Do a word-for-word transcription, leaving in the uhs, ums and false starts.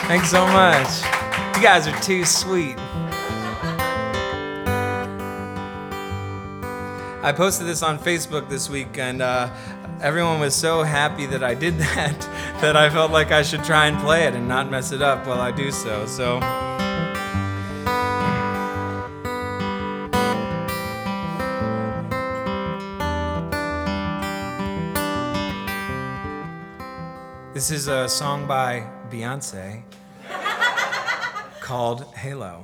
Thanks so much. You guys are too sweet. I posted this on Facebook this week, and uh, everyone was so happy that I did that that I felt like I should try and play it and not mess it up while I do so. So. This is a song by Beyonce called Halo.